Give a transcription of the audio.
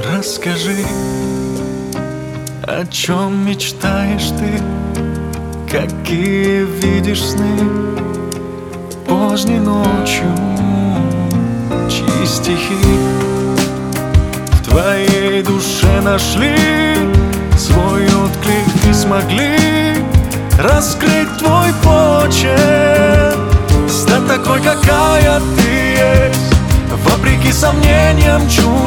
Расскажи, о чем мечтаешь ты, какие видишь сны поздней ночью, чьи стихи в твоей душе нашли свой отклик и смогли раскрыть твой почерк, стать такой, какая ты есть, вопреки сомнениям, чувствам